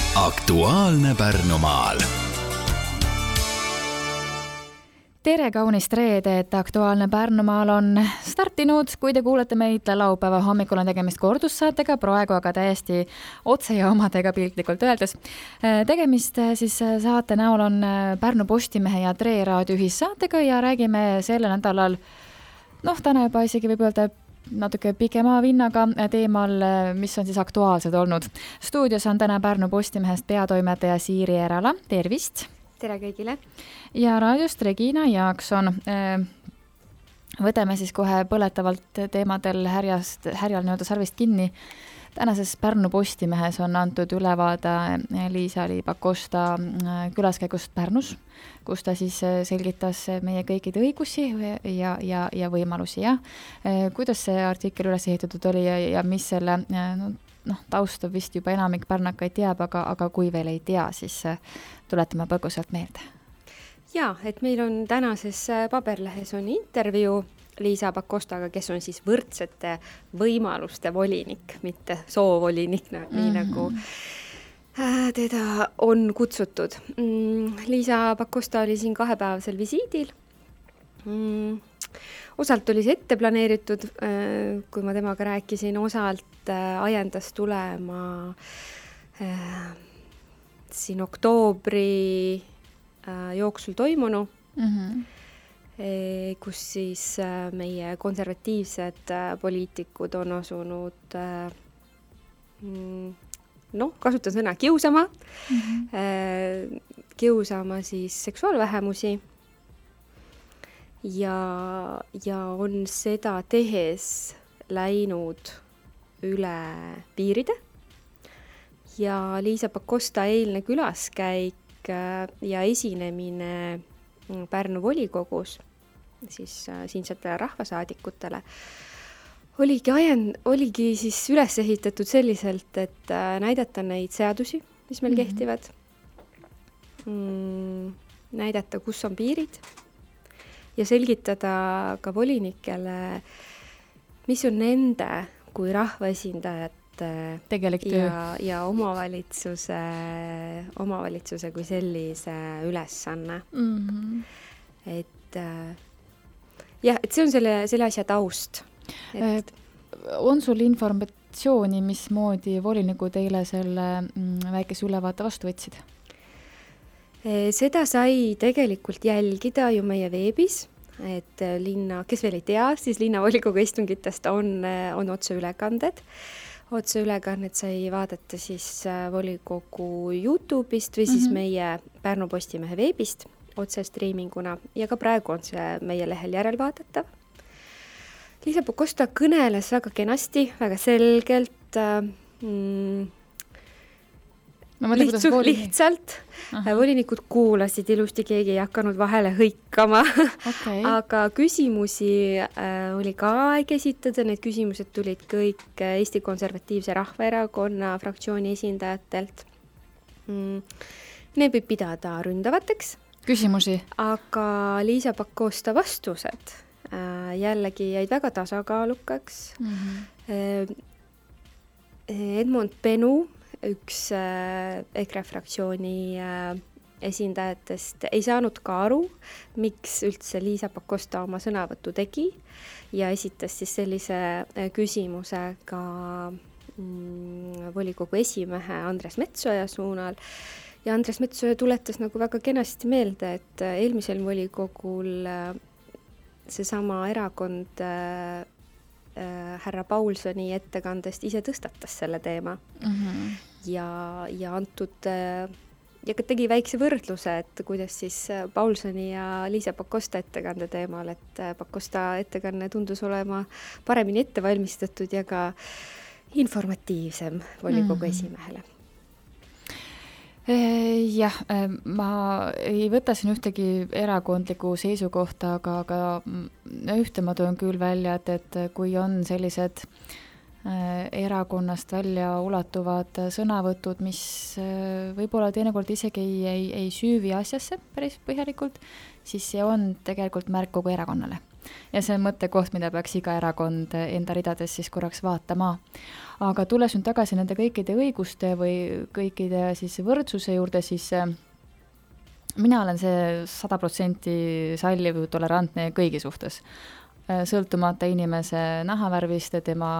Aktuaalne Pärnumaal. Tere kaunist reedet, Aktuaalne Pärnumaal on startinud, kui te kuulete meid laupäeva hommikul on tegemist kordussaatega, praegu aga täiesti otsejaamadega piltlikult öeldes. Tegemist siis saate näol on Pärnu Postimehe ja Tre Raadio ühissaatega ja räägime selle nädalal, täna juba isegi võib öelda natuke pikema vinnaga teemal, mis on siis aktuaalsed olnud. Stuudios on täna Pärnu Postimehest peatoimetaja Siiri Erala, tervist! Tere kõigile! Ja raadiost Regina Jaakson. Võtame siis kohe põletavalt teemadel härjal nii-öelda sarvist kinni. Tänases Pärnu Postimehes on antud ülevaade Liisa-Ly Pakosta külaskäigust Pärnus, kus ta siis selgitas meie kõikide õigusi ja võimalusi. Ja kuidas see artikkel üles ehitatud oli ja mis selle tausta vist juba enamik pärnakaid teab, aga kui veel ei tea, siis tuletame põgusalt meelde. Jaa, et meil on tänases paberlehes on intervjuu Liisa Pakostaga, kes on siis võrdsete võimaluste volinik, mitte soovolinik, nii nagu teda on kutsutud. Liisa Pakosta oli siin 2-päevasel visiidil. Osalt oli see ette planeeritud, kui ma temaga rääkisin, osalt ajendas tulema siin oktoobri jooksul toimunu, kus siis meie konservatiivsed poliitikud on asunud, kasutan sõna, kiusama siis seksuaalvähemusi ja on seda tehes läinud üle piiride ja Liisa Pakosta eilne külaskäik ja esinemine Pärnu volikogus siis siinsetele rahvasaadikutele oligi siis üles ehitatud selliselt, et näidata neid seadusi, mis meil kehtivad, näidata, kus on piirid ja selgitada ka volinikele, mis on nende kui rahvaesindajate tegelik töö ja omavalitsuse kui sellise ülesanne. Et see on selle asja taust. On sul informatsiooni, mismoodi volinikud eile selle väikese ülevaate vastu võtsid? Seda sai tegelikult jälgida ju meie veebis, et kes veel ei tea, siis linnavolikogu istungitest on otseülekanded. Otseülekannet sai vaadata siis volikogu YouTube'ist või siis meie Pärnu Postimehe veebist otse striiminguna ja ka praegu on see meie lehel järelvaadatav. Liisa Pakosta kõneles väga kenasti, väga selgelt, lihtsalt. Volinikud kuulasid ilusti, keegi ei hakanud vahele hõikama, aga küsimusi oli ka aeg esitada, need küsimused tulid kõik Eesti Konservatiivse Rahvaerakonna fraktsiooni esindajatelt. Need võib pidada ründavateks küsimusi, aga Liisa Pakosta vastused jällegi jäid väga tasakaalukaks. Edmund Benu, üks EKRE fraktsiooni esindajatest, ei saanud ka aru, miks üldse Liisa Pakosta oma sõnavõttu tegi ja esitas siis sellise küsimuse ka volikogu esimehe Andres Metsoja suunal. Ja Andres Metsoja tuletas nagu väga kenasti meelde, et eelmisel volikogul seesama erakond härra Paulsoni ettekandest ise tõstatas selle teema. Ja antud ja tegi väikse võrdluse, et kuidas siis Paulsoni ja Liisa Pakosta ettekande teemal, et Pakosta ettekanne tundus olema paremini ette valmistatud ja ka informatiivsem volikogu esimehele. Jah, ma ei võta siin ühtegi erakondliku seisukohta, aga ühte ma toon küll välja, et kui on sellised erakonnast välja ulatuvad sõnavõtud, mis võib-olla teinekord isegi ei süüvi asjasse päris põhjalikult, siis see on tegelikult märk kogu erakonnale. ja see on mõttekoht, mida peaks iga erakond enda ridades siis korraks vaatama. Aga tulles nüüd tagasi nende kõikide õiguste või kõikide siis võrdsuse juurde, siis mina olen see 100% salliv, tolerantne kõigi suhtes. Sõltumata inimese nahavärvist, tema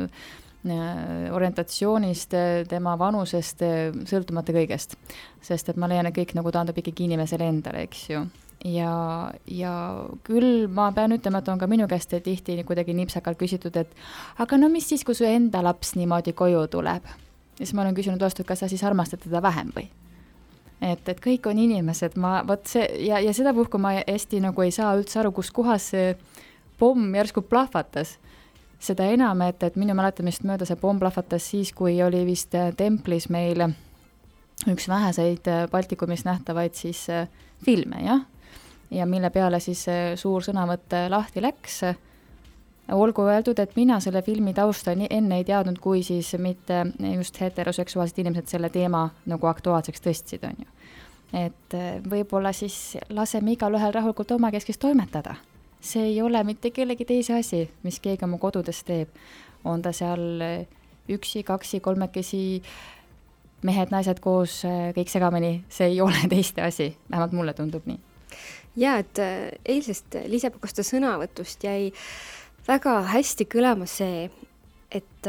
orientatsioonist, tema vanusest, sõltumata kõigest. Sest et ma leian, et kõik nagu taandub ikkagi inimesele endale, eks ju. Ja küll ma pean ütlema, et on ka minu käest tihti kuidagi nipsakalt küsitud, et aga no mis siis, kui su enda laps niimoodi koju tuleb? Ja siis ma olen küsinud vastu, et kas sa siis armastad teda vähem või? Et kõik on inimesed, ja seda puhku ma hästi nagu ei saa üldse aru, kus kohas see pomm järsku plahvatas. Seda enam, et minu mäletamist mööda see pomm plahvatas siis, kui oli vist templis meil üks väheseid Baltikumis nähtavaid siis filme, jah? Ja mille peale siis suur sõnavõtt lahti läks. Olgu öeldud, et mina selle filmi tausta enne ei teadnud, kui siis mitte just heteroseksuaalsed inimesed selle teema nagu aktuaalseks tõstsid, on ju. Et võib-olla siis laseme igal ühel rahulikult omakeskis toimetada. See ei ole mitte kellegi teise asi, mis keegi oma kodudes teeb. On ta seal üksi, kaksi, kolmekesi, mehed, naised koos, kõik segamini. See ei ole teiste asi, vähemalt mulle tundub nii. Ja, et eilsest Liisa Pakosta sõnavõtust jäi väga hästi kõlama see, et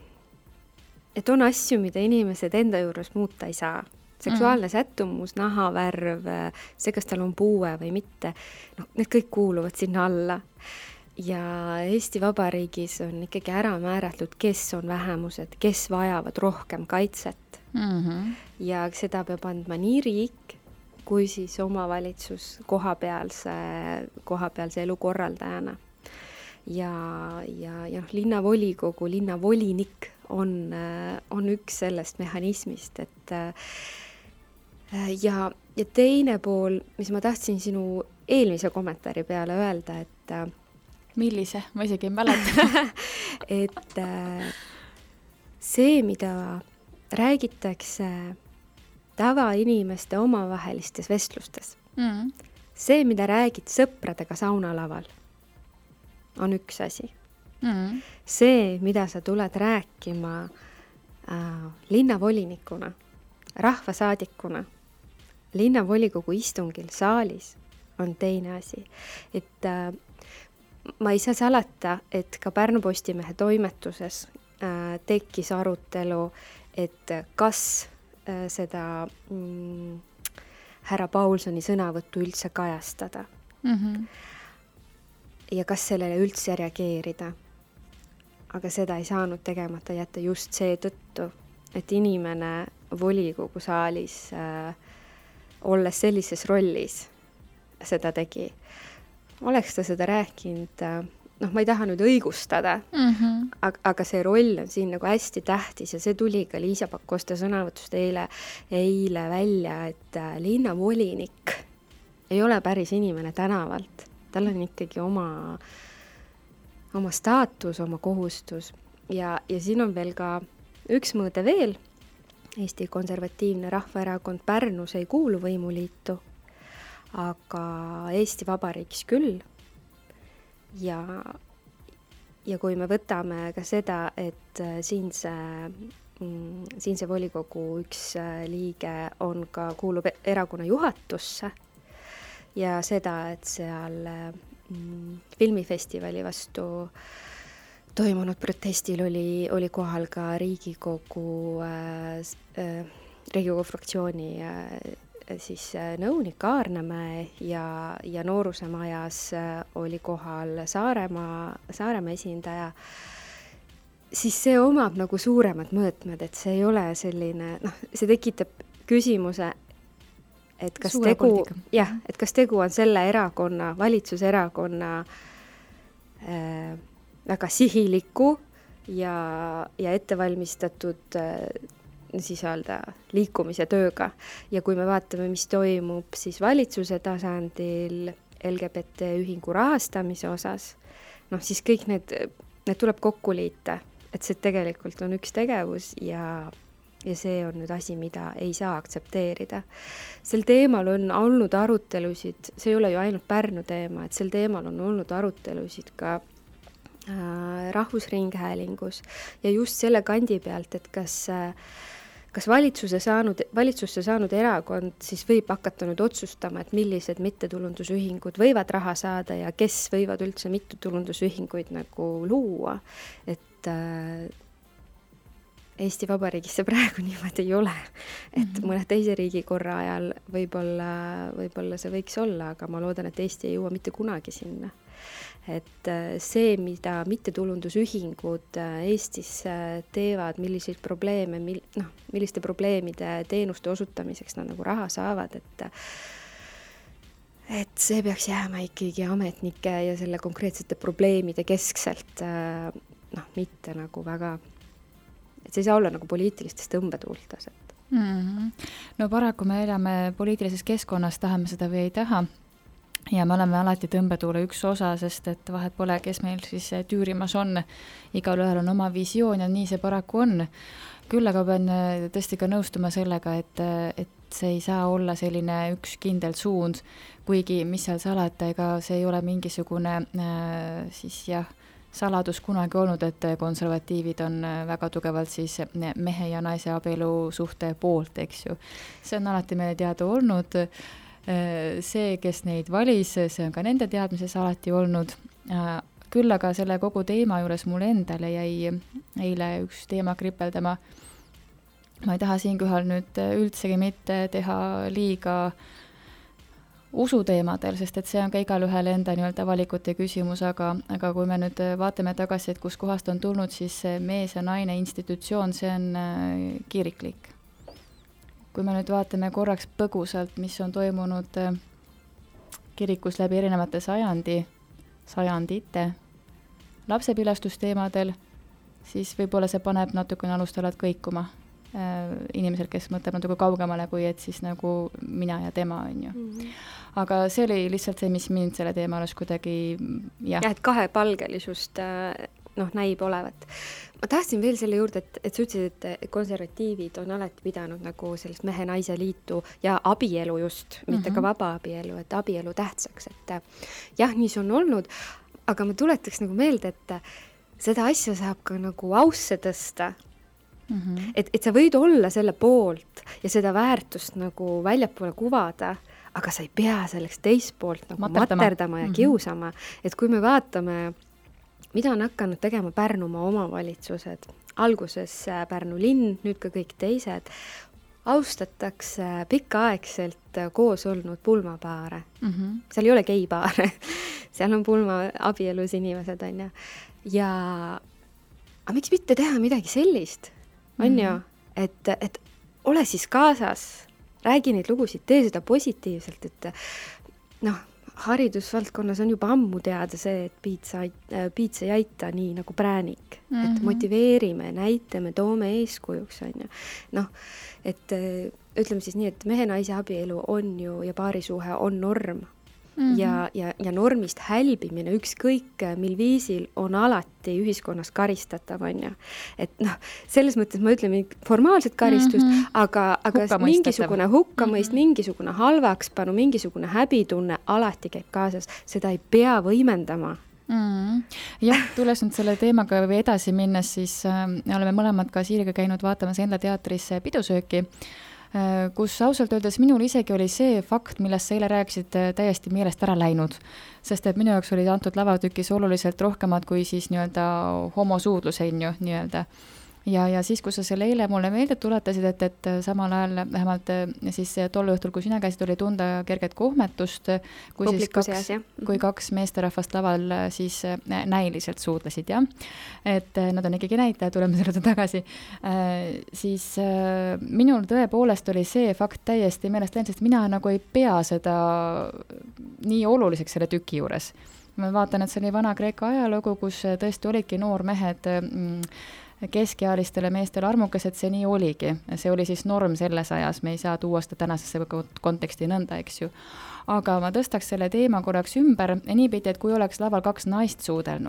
on asju, mida inimesed enda juures muuta ei saa. Seksuaalne sättumus, nahavärv, see, kas tal on puue või mitte, need kõik kuuluvad sinna alla. Ja Eesti Vabariigis on ikkagi ära määratud, kes on vähemused, kes vajavad rohkem kaitset. Ja seda peab andma nii riik, kui siis omavalitsus kohapealse elu korraldajana. Ja linnavolikogu, linnavolinik on üks sellest mehhanismist, et ja teine pool, mis ma tahtsin sinu eelmise kommentaari peale öelda, et millise? Ma isegi ei mäleta. et see, mida räägitakse tavainimeste omavahelistes vestlustes, see, mida räägid sõpradega saunalaval, on üks asi. See, mida sa tuled rääkima linnavolinikuna, rahvasaadikuna, linnavolikogu istungil saalis, on teine asi. Et ma ei saa salata, et ka Pärnu Postimehe toimetuses tekkis arutelu, et kas seda härra Paulsoni sõnavõttu üldse kajastada. Ja kas sellele üldse reageerida. Aga seda ei saanud tegemata jätta just seetõttu, et inimene volikogu saalis olles sellises rollis seda tegi. Oleks ta seda rääkinud, ma ei taha nüüd õigustada, aga see roll on siin nagu hästi tähtis ja see tuli ka Liisa Pakosta sõnavõtust eile välja, et linnavolinik ei ole päris inimene tänavalt. Tal on ikkagi oma staatus, oma kohustus ja siin on veel ka üks mõõde veel. Eesti Konservatiivne Rahvaerakond Pärnus ei kuulu võimuliitu, aga Eesti Vabariigis küll. Ja kui me võtame ka seda, et siinse volikogu üks liige kuulub erakonna juhatusse ja seda, et seal filmifestivali vastu toimunud protestil oli kohal ka Riigikogu fraktsiooni siis nõunik Aarnemäe ja Noorusemajas oli kohal Saaremaa esindaja, siis see omab nagu suuremad mõõtmed, et see ei ole selline, see tekitab küsimuse, et kas tegu on selle erakonna, valitsuserakonna väga sihiliku ja ettevalmistatud siis öelda liikumise tööga. Ja kui me vaatame, mis toimub siis valitsuse tasandil LGBT ühingu rahastamise osas, siis kõik need tuleb kokku liita, et see tegelikult on üks tegevus ja ja see on nüüd asi, mida ei saa aktsepteerida. Sel teemal on olnud arutelusid, see ei ole ju ainult Pärnu teema, et sel teemal on olnud arutelusid ka Rahvusringhäälingus ja just selle kandi pealt, et kas valitsusse saanud erakond siis võib hakata nüüd otsustama, et millised mittetulundusühingud võivad raha saada ja kes võivad üldse mittetulundusühinguid nagu luua, et Eesti Vabariigis see praegu niimoodi ei ole, et mõne teise riigi korra ajal võib-olla see võiks olla, aga ma loodan, et Eesti ei jõua mitte kunagi sinna. Et see, mida mittetulundusühingud Eestis teevad, milliseid probleeme, milliste probleemide teenuste osutamiseks nad nagu raha saavad, et see peaks jääma ikkagi ametnike ja selle konkreetsete probleemide keskselt, mitte nagu väga, et see ei saa olla nagu poliitilistes tõmbetuultes. No paraku me elame poliitilises keskkonnas, tahame seda või ei taha. Ja me oleme alati tõmbetuule üks osa, sest et vahet pole, kes meil siis tüürimas on. Igal ühel on oma visioon ja nii see paraku on. Küll aga pean tõesti ka nõustuma sellega, et see ei saa olla selline üks kindel suund, kuigi mis seal salata, ega see ei ole mingisugune saladus kunagi olnud, et konservatiivid on väga tugevalt siis mehe ja naise abielu suhte poolt, eks ju. See on alati meile teada olnud. See, kes neid valis, see on ka nende teadmises alati olnud. Küll aga selle kogu teema juures mul endale jäi eile üks teema kripeldama. Ma ei taha siinkohal nüüd üldsegi mitte teha liiga usuteemadel, sest et see on ka igal ühel enda nii-öelda valikute küsimus, aga kui me nüüd vaatame tagasi, et kus kohast on tulnud, siis mees ja naine institutsioon, see on kiriklik. Kui me nüüd vaatame korraks põgusalt, mis on toimunud kirikus läbi erinevate sajandite lapsepilastusteemadel, siis võib-olla see paneb natukene alustalad kõikuma inimesel, kes mõtleb natuke kaugemale, kui et siis nagu mina ja tema on ju. Aga see oli lihtsalt see, mis mind selle teema alles kuidagi et kahepalgelisust näib olevat. Ma tahtsin veel selle juurde, et sa ütlesid, et konservatiivid on alati pidanud nagu sellist mehe-naise liitu ja abielu just, mitte ka vaba abielu, et abielu tähtsaks, et jah, nii see on olnud, aga ma tuletaks nagu meelde, et seda asja saab ka nagu ausse tõsta. Et sa võid olla selle poolt ja seda väärtust nagu väljapoole kuvada, aga sa ei pea selleks teist poolt nagu materdama ja kiusama. Et kui me vaatame, mida on hakanud tegema Pärnumaa omavalitsused, alguses Pärnu linn, nüüd ka kõik teised, austatakse pikaaegselt koos olnud pulmapaare. Seal ei ole geipaare, seal on pulma abielus inimesed, on ju. Aga miks mitte teha midagi sellist? On ju, et ole siis kaasas, räägi neid lugusid, tee seda positiivselt, et haridusvaldkonnas on juba ammu teada see, et piits ei aita nii nagu präänik, et motiveerime, näitame, toome eeskujuks, on ju. Et ütleme siis nii, et mehe-naise abielu on ju ja paarisuhe on norm. Ja normist hälbimine ükskõik mil viisil on alati ühiskonnas karistatav, on ju. Et selles mõttes ma ütlen formaalset karistust, aga mingisugune hukkamõist, mingisugune halvakspanu, mingisugune häbitunne alati käib kaasas, seda ei pea võimendama. Jah, tulles nüüd selle teemaga või edasi minnes, siis oleme mõlemad ka Siiriga käinud vaatamas enda teatris pidusööki, kus ausalt öeldes minul isegi oli see fakt, millest sa eile rääkisid, täiesti meelest ära läinud. Sest et minu jaoks oli antud lavatükis oluliselt rohkemad kui siis nii-öelda homosuudlusein ju nii-öelda. Ja siis, kui sa selle eile mulle meelde tuletasid, et samal ajal vähemalt siis tol õhtul, kui sina käisid, oli tunda kerget kohmetust, kui kaks meesterahvast laval siis näiliselt suudlesid, jah. Et nad on ikkagi näitaja, tuleme selle tagasi. Siis minul tõepoolest oli see fakt täiesti meelest läinud, sest mina nagu ei pea seda nii oluliseks selle tüki juures. Ma vaatan, et see oli vana Kreeka ajalugu, kus tõesti olidki noormehed keskealistele meestele armukas, et see nii oligi. See oli siis norm selles ajas, me ei saa tuua seda tänasesse konteksti nõnda, eks ju. Aga ma tõstaks selle teema korraks ümber niipidi, et kui oleks laval kaks naist suudelnud,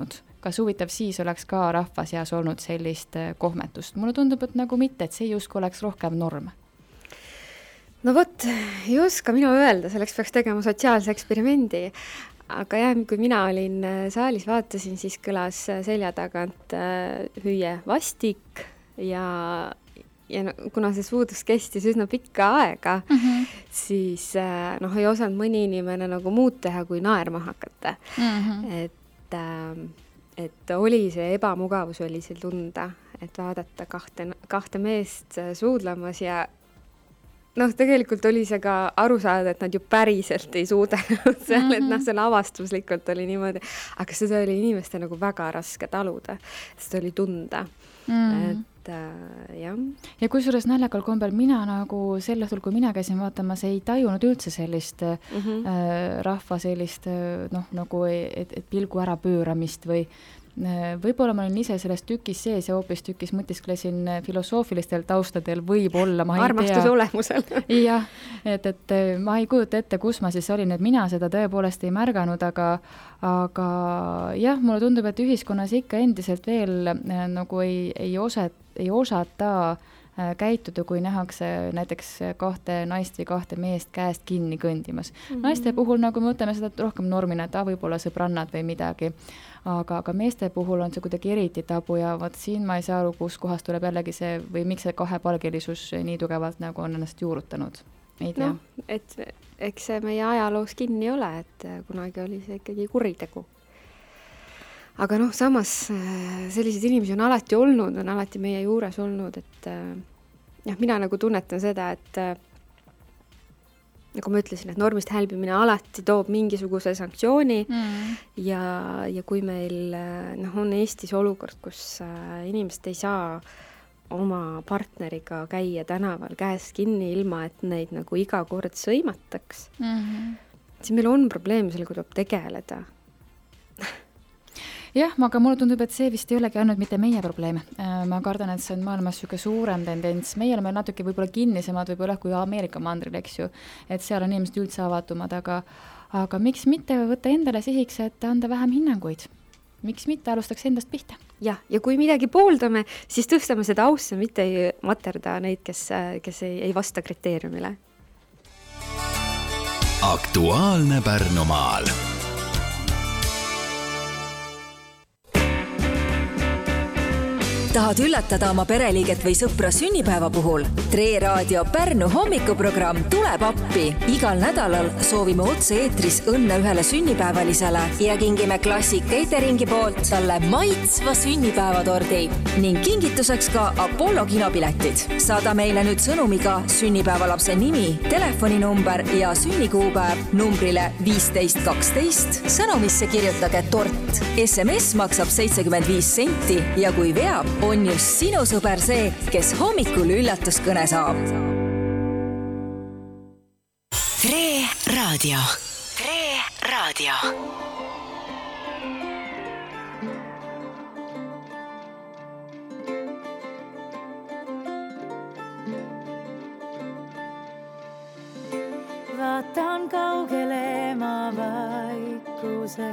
kas huvitav siis oleks ka rahva seas olnud sellist kohmetust? Mulle tundub, et nagu mitte, et see justkui oleks rohkem norm. No vot, ei oska mina öelda, selleks peaks tegema sotsiaalse eksperimendi. Aga jah, kui mina olin saalis, vaatasin, siis kõlas selja tagant hüüe vastik ja kuna see suudus kestis üsna pikka aega, siis ei osanud mõni inimene nagu muud teha, kui naerma hakata. Et oli see ebamugavus oli seal tunda, et vaadata kahte meest suudlemas ja tegelikult oli see ka aru saada, et nad ju päriselt ei suudanud seal, et see avastuslikult oli niimoodi, aga seda oli inimeste nagu väga raske taluda, seda oli tunda. Et jah. Ja kusjuures naljakal kombel mina nagu sel õhtul, kui mina käisin vaatamas, ei tajunud üldse sellist rahva sellist nagu et pilgu ära pööramist või võib-olla ma olin ise selles tükis sees ja hoopis tükis mõtisklesin filosoofilistel taustadel, võib-olla ma ei armastuse olemusel. Jah, et ma ei kujuta ette, kus ma siis olin, et mina seda tõepoolest ei märganud, aga jah, mulle tundub, et ühiskonnas ikka endiselt veel nagu ei osata käituda, kui nähakse näiteks kahte naist või kahte meest käest kinni kõndimas. Naiste puhul, nagu me võtame seda rohkem normina, et võib-olla sõbrannad või midagi, aga meeste puhul on see kuidagi eriti tabu ja vaat siin ma ei saa aru, kus kohast tuleb jällegi see või miks see kahepalgelisus nii tugevalt nagu on ennast juurutanud. Ei tea. Et eks see meie ajaloos kinni ole, et kunagi oli see ikkagi kuritegu. Aga samas sellised inimesi on alati olnud, on alati meie juures olnud, et mina nagu tunnetan seda, et nagu ma ütlesin, et normist hälbimine alati toob mingisuguse sanktsiooni ja kui meil on Eestis olukord, kus inimesed ei saa oma partneriga käia tänaval käest kinni ilma, et neid nagu iga kord sõimataks, siis meil on probleem, sellega tuleb tegeleda. Jah, aga mulle tundub, et see vist ei olegi ainult mitte meie probleem. Ma kardan, et see on maailmas süke suurem tendents. Meie oleme natuke võib-olla kinnisemad võib-olla kui Ameerika mandril, eks ju, et seal on inimesed üldse avatumad, aga miks mitte võtta endale sihiks, et anda vähem hinnanguid? Miks mitte alustaks endast pihta? Ja kui midagi pooldame, siis tõstame seda ausse, mitte ei materda neid, kes ei vasta kriteeriumile. Aktuaalne Pärnumaal. Tahad üllatada oma pereliiget või sõpra sünnipäeva puhul? Tre Raadio Pärnu hommikuprogramm tuleb appi. Igal nädalal soovime otse eetris õnne ühele sünnipäevalisele ja kingime Klassik Cateringi poolt talle maitsva sünnipäevatordi ning kingituseks ka Apollo kinopiletid. Saada meile nüüd sõnumiga sünnipäevalapse nimi, telefoninumber ja sünnikuupäev numbrile 1512. Sõnumisse kirjutage tort. SMS maksab 75 senti ja kui veab, on just sinu sõber see, kes hommikul üllatuskõne saab. Tre Raadio. Tre Raadio. Vaatan kaugele ma vaikuses.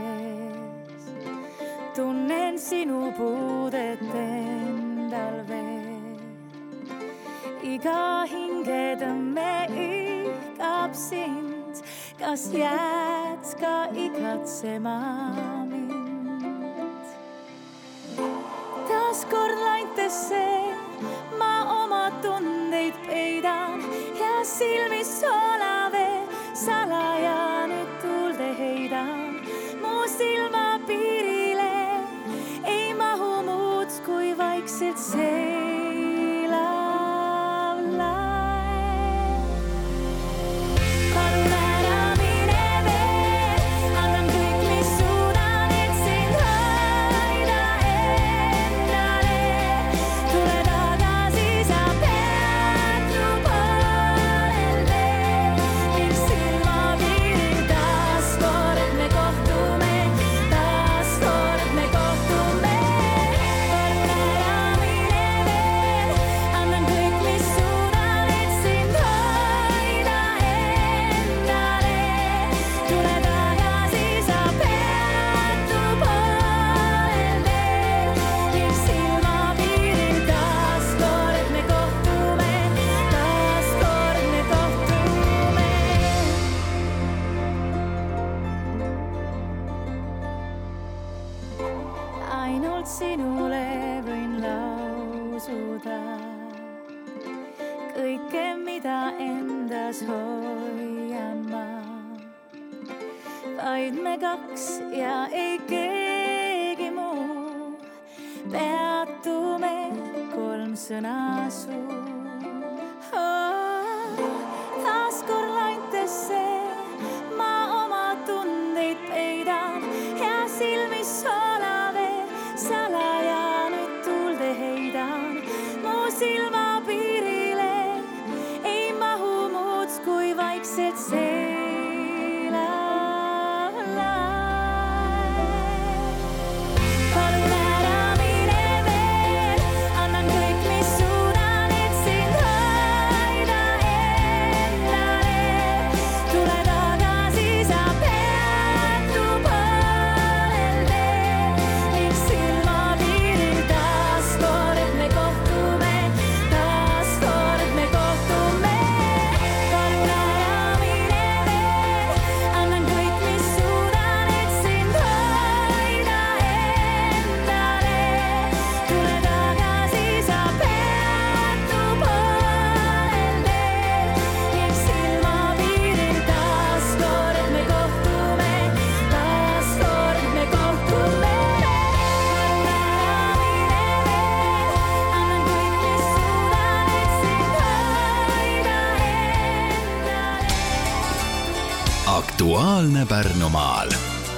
Tunnen sinu puudet endal veel. Iga hingedõmme ihkab sind. Kas jääd ka igatsema mind? Taas kord laintesse ma oma tundeid peidan ja silmis solave salaja nüüd tuulde heidan. Mu silma piirile ei mahu muud kui vaikselt seilav laev. Palun ära mine veel, annan kõik, mis suudan, et sind hoida endale. Tule tagasi, sa pead mu poolel veel, ning silma piirile aega endas hoian ma. Vaid me kaks ja ei keegi muu. Peatume 3 sõna suu. Taas kord laintesse ma oma tundeid peidan ja silmis solave salaja nüüd tuulde heidan. Mu silma piirile ei mahu muud kui vaikselt seelalae. Palun ära mine veel, annan kõik, mis suudan, et sind hoida endale. Tule tagasi, sa peatu poolel teel ning silmapiiril taas kord me kohtume, taas kord me kohtume. Palun ära mine veel, annan kõik, mis suudan, et sind hoida endale. Tule tagasi, sa peatu poolel teel ning silmapiiril taas kord me kohtume, taas kord me kohtume. Palun ära mine veel, annan kõik, mis suudan, et sind hoida endale. Aktuaalne Pärnumaal.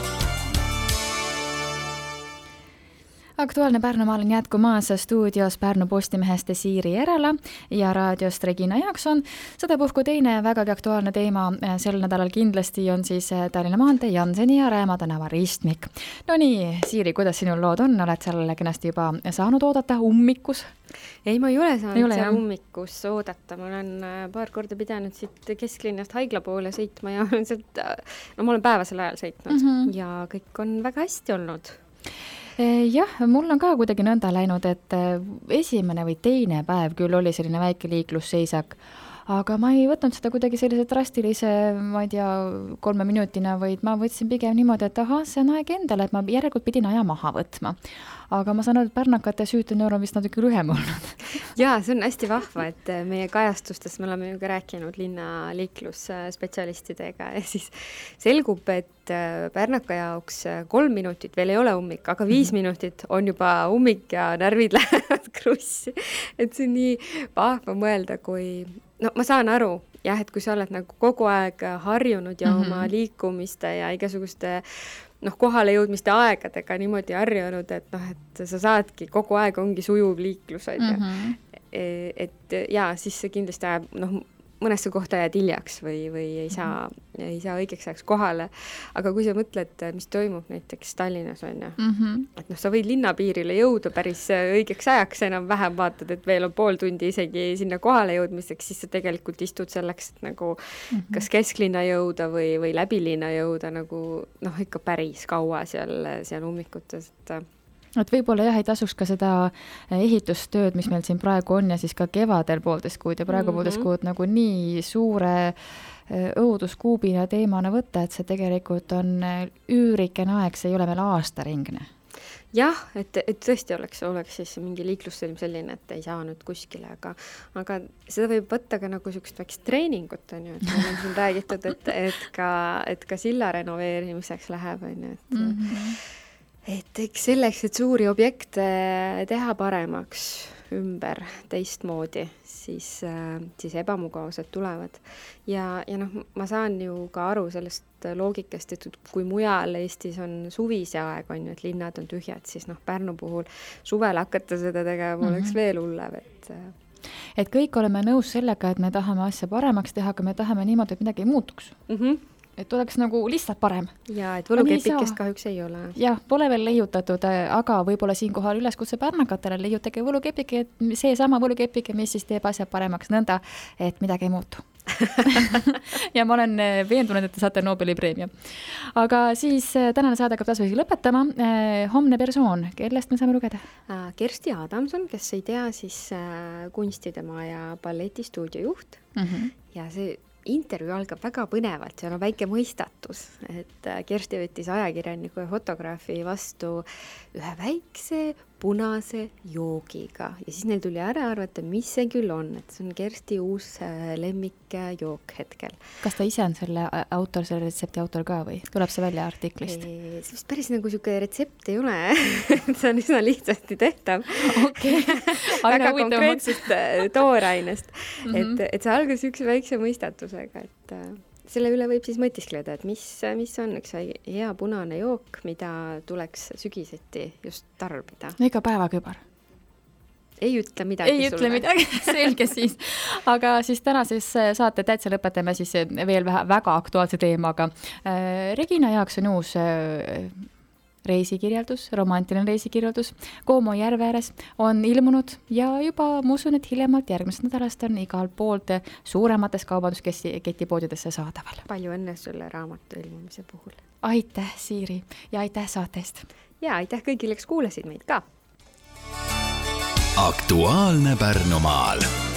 Aktuaalne Pärnumaal on jätkumaas stuudios Pärnu Postimehest Siiri Järela ja raadiost Regina Jaakson. Sedapuhku teine vägagi aktuaalne teema sel nädalal kindlasti on siis Tallinna maantee Janseni ja Rääma tänava ristmik. No nii, Siiri, kuidas sinul lood on? Oled seal kenasti juba saanud oodata ummikus? Ei, ma ei ole saanud Ei ole, seal jah? ummikus oodata. Ma olen paar korda pidanud siit kesklinnast haigla poole sõitma ja sealt, no ma olen päevasel ajal sõitnud ja kõik on väga hästi olnud. Jah, mul on ka kuidagi nõnda läinud, et esimene või teine päev küll oli selline väike liiklusseisak, aga ma ei võtnud seda kuidagi sellise drastilise, ma ei tea, 3 minutina, vaid ma võtsin pigem niimoodi, et ahah, see on aeg endale, et ma järelikult pidin aja maha võtma. Aga ma saan aru, et pärnakate süütenöör on vist natuke lühem olnud. Jaa, see on hästi vahva, et meie kajastustes me oleme ju ka rääkinud linna liiklusspetsialistidega ja siis selgub, et Pärnaka jaoks 3 minutit veel ei ole ummik, aga 5 minutit on juba ummik ja närvid lähevad krussi. Et see on nii vahva mõelda, kui... No ma saan aru, jah, et kui sa oled nagu kogu aeg harjunud ja oma liikumiste ja igasuguste kohale jõudmiste aegadega niimoodi harjunud, et sa saadki kogu aeg ongi sujuv liiklus. Et jaa, siis see kindlasti ajab, mõnesse kohta jääd hiljaks või ei saa õigeks ajaks kohale. Aga kui sa mõtled, mis toimub näiteks Tallinnas on ja, et sa võid linnapiirile jõuda päris õigeks ajaks, enam vähem vaatad, et veel on pool tundi isegi sinna kohale jõudmiseks, siis sa tegelikult istud selleks, et nagu kas kesklinna jõuda või läbi linna jõuda nagu ikka päris kaua seal ummikutes, Et võib-olla jah, ei tasuks ka seda ehitustööd, mis meil siin praegu on ja siis ka kevadel 1,5 kuud ja praegu 1,5 kuud nagu nii suure õuduskuubina teemana võtta, et see tegelikult on üürikene aeg, see ei ole veel aastaringne. Jah, et tõesti oleks siis mingi liiklussõlm selline, et ei saa nüüd kuskile, aga seda võib võtta ka nagu sellist väikest treeningut, on ju, et meil on siin räägitud, et ka silla renoveerimiseks läheb, on ju, et eks selleks, et suuri objekte teha paremaks ümber teistmoodi, siis ebamugavused tulevad. Ja ma saan ju ka aru sellest loogikast, et kui mujal Eestis on suvise aeg, on ju, et linnad on tühjad, siis Pärnu puhul suvel hakata seda tegema oleks veel hullev, et kõik oleme nõus sellega, et me tahame asja paremaks teha, aga me tahame niimoodi, et midagi ei muutuks. Et oleks nagu lihtsalt parem. Ja, et võlukepikest kahjuks ei ole. Jah, pole veel leiutatud, aga võib-olla siinkohal üleskutse pärnakatele leiutage võlukepike, et see sama võlukepike, mis siis teeb asja paremaks nõnda, et midagi ei muutu. Ja ma olen veendunud, et te saate Nobeli preemia. Aga siis tänane saade hakkab tasvisi lõpetama. Homne persoon, kellest me saame lugeda? Kersti Adamson, kes ei tea, siis kunstidemaja balletistuudio juht. Ja see intervjuu algab väga põnevalt, seal on väike mõistatus, et Kersti võttis ajakirjaniku ja fotograafi vastu ühe väikse punase joogiga ja siis neil tuli ära arvata, mis see küll on, et see on Kersti uus lemmikjook hetkel. Kas ta ise on selle autor, selle retsepti autor ka või tuleb see välja artiklist? See vist päris nagu siuke retsept ei ole, see on üsna lihtsasti tehtav. Okay. Väga konkreetsest toorainest, et see algas üks väikse mõistatusega, et selle üle võib siis mõtiskleda, et mis on üks hea punane jook, mida tuleks sügiseti just tarbida. No ega päevakübar. Ei ütle midagi sulle. Ei ütle midagi, selge siis. Aga siis täna siis saate täitsa lõpetame siis veel väga aktuaalse teemaga. Regina jaoks on uus reisikirjeldus, romantiline reisikirjeldus Koomo järve ääres on ilmunud ja juba ma usun, et hiljemalt järgmisest nädalast on igal poolt suuremates kaubandusketipoodidesse saadaval. Palju õnne sulle raamatu ilmumise puhul. Aitäh, Siiri, ja aitäh saatest. Ja aitäh kõigile, kes kuulasid meid ka. Aktuaalne Pärnumaal.